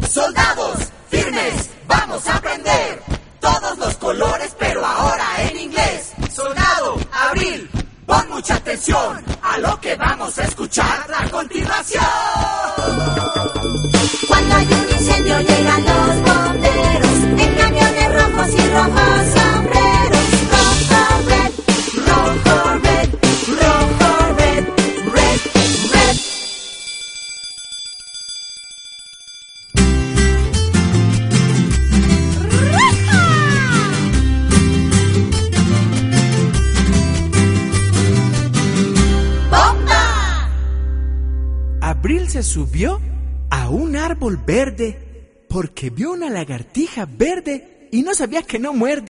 Soldados, firmes, vamos a aprender todos los colores, pero ahora en inglés. Soldado, Abril, pon mucha atención a lo que vamos a escuchar a continuación. Cuando hay un incendio llegan los bomberos en camiones rojos y rojos sombreros. Rojo, red, rojo, red, rojo, red, red, red. ¡Bomba! Abril se subió a un árbol verde porque vio una lagartija verde y no sabía que no muerde.